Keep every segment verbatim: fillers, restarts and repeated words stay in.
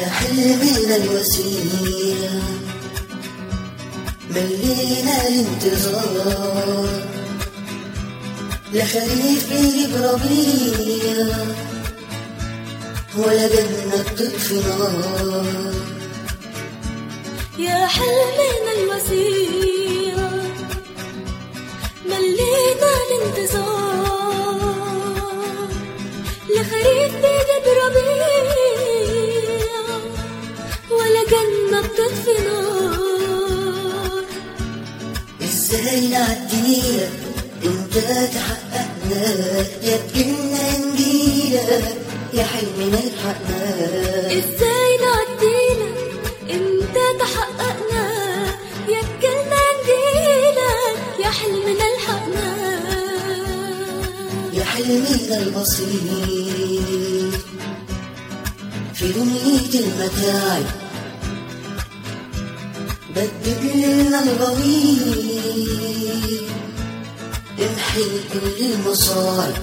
يا حلمنا الوسيع ملينا الانتظار، لا خريف بيجيب ربيع ولا جنة تطفي نار. يا حلمنا الوسيع ملينا الانتظار، لا خريف بيجيب ربيع ولا جنة بتطفي نار. ازاي نعديلك انت تحققنا، يا تجيلنا نجيلك يا حلمنا الحقنا. ازاي نعديلك انت تحققنا، يا تجيلنا نجيلك يا حلمنا الحقنا. يا حلمنا البسيط في دنيا المتاعب، بدد لنا الغويط امحي كل المصاعب.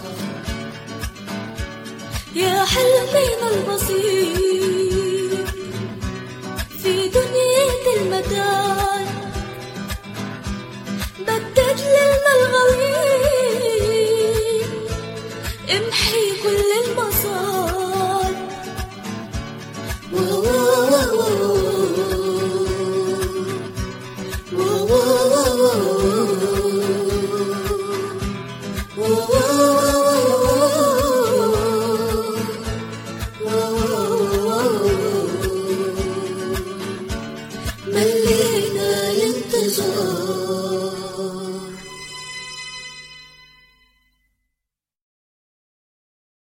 يا حلمنا البسيط في دنيا المتاعب، بدد لنا الغويط امحي